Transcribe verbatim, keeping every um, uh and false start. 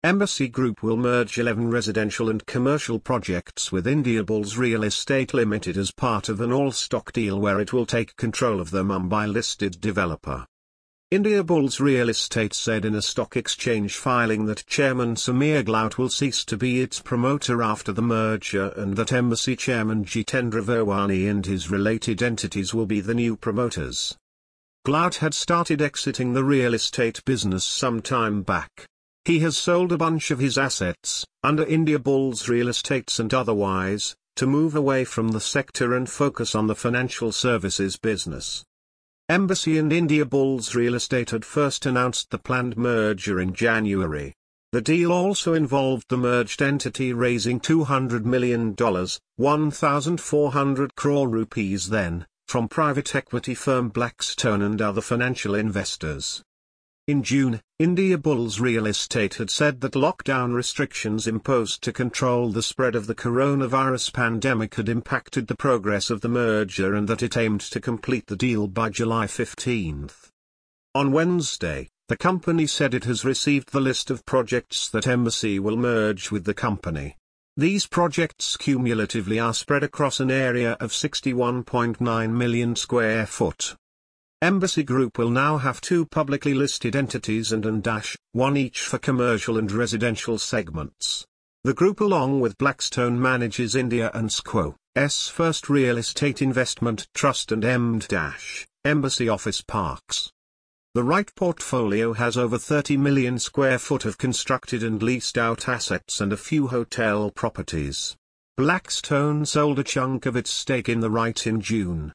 Embassy Group will merge eleven residential and commercial projects with Indiabulls Real Estate Limited as part of an all-stock deal where it will take control of the Mumbai-listed developer. Indiabulls Real Estate said in a stock exchange filing that Chairman Samir Glout will cease to be its promoter after the merger and that Embassy Chairman Jitendra Verwani and his related entities will be the new promoters. Glout had started exiting the real estate business some time back. He has sold a bunch of his assets, under Indiabulls Real Estates and otherwise, to move away from the sector and focus on the financial services business. Embassy and Indiabulls Real Estate had first announced the planned merger in January. The deal also involved the merged entity raising two hundred million dollars, one thousand four hundred crore rupees then, from private equity firm Blackstone and other financial investors. In June, Indiabulls Real Estate had said that lockdown restrictions imposed to control the spread of the coronavirus pandemic had impacted the progress of the merger and that it aimed to complete the deal by July fifteenth. On Wednesday, the company said it has received the list of projects that Embassy will merge with the company. These projects cumulatively are spread across an area of sixty-one point nine million square foot. Embassy Group will now have two publicly listed entities and an dash, one each for commercial and residential segments. The group along with Blackstone manages India and S First Real Estate Investment Trust and M dash, Embassy Office Parks. The REIT portfolio has over thirty million square foot of constructed and leased out assets and a few hotel properties. Blackstone sold a chunk of its stake in the REIT in June.